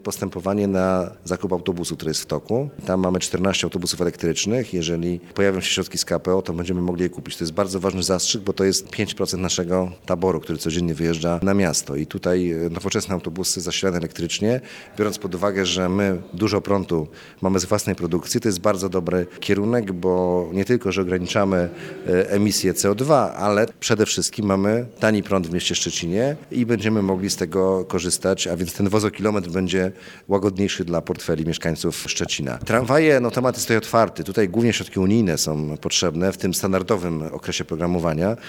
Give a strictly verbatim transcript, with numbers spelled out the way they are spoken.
postępowanie na zakup autobusu, który jest w toku. Tam mamy czternaście autobusów elektrycznych. Jeżeli pojawią się środki z K P O, to będziemy mogli je kupić. To jest bardzo ważny zastrzyk, bo to jest pięć procent naszego taboru, który codziennie wyjeżdża na miasto. I tutaj nowoczesne autobusy zasilane elektrycznie, biorąc pod uwagę, że my dużo prądu mamy z własnej produkcji, to jest bardzo dobry kierunek, bo nie tylko, że ograniczamy emisję C O dwa, ale przede wszystkim mamy tani prąd w mieście Szczecinie i będziemy mogli z tego korzystać, a więc ten wozokilometr będzie łagodniejszy dla portfeli mieszkańców Szczecina. Tramwaje, no temat jest tutaj otwarty. Tutaj głównie środki unijne są potrzebne w tym standardowym okresie programowania.